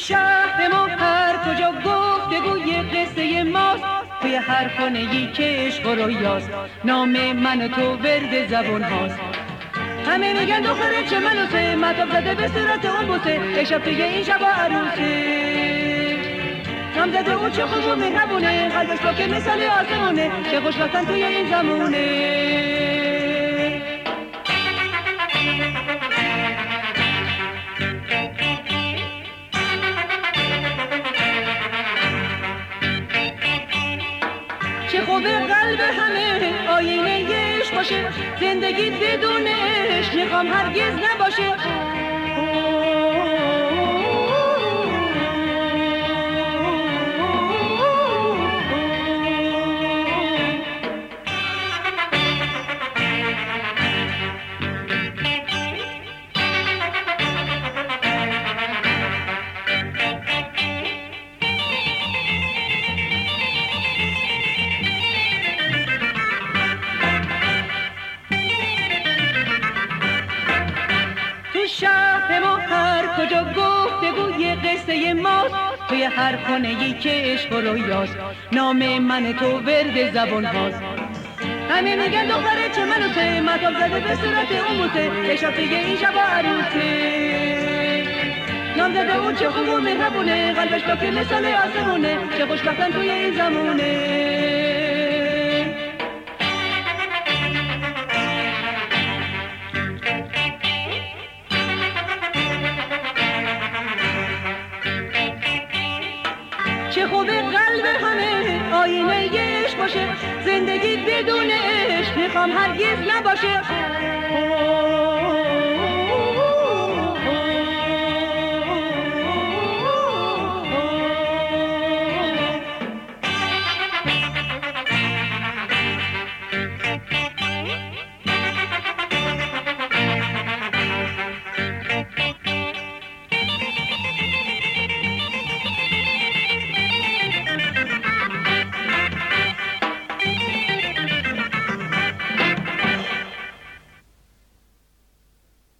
شهر ما هر کجا گفتگوی قصه ماست، توی هر خانه‌ای که عشق و رویاست، نام من و تو ورد زبون هاست. همه میگن دختره چه منوسه، مطب زده به صورت اون بوسه، امشب توی این شب عروسه. نام زده اون چه خوب و مهربونه، قلبش با که مثال آسمونه، چه خوشبختن توی این زمونه. چه خوبه قلب همه آینه عشق باشه، زندگی بدون عشق میخوام هرگز نباشه. شهر ما هر کجا گفتگوی قصه ماست، توی هر خانه‌ای که عشق و رویاست، نام من تو ورد زبان هاست. همه میگن دختره چه منوسه، مطب زده به صورت اون بوسه، امشب توی این شب عروسه. نام زده اون چه خوب و مهربونه، قلبش با که مثال آسمونه، چه خوشبختن توی این زمونه. چه خوبه قلب همه آینه عشق باشه، زندگی بدون عشق میخوام هرگز نباشه.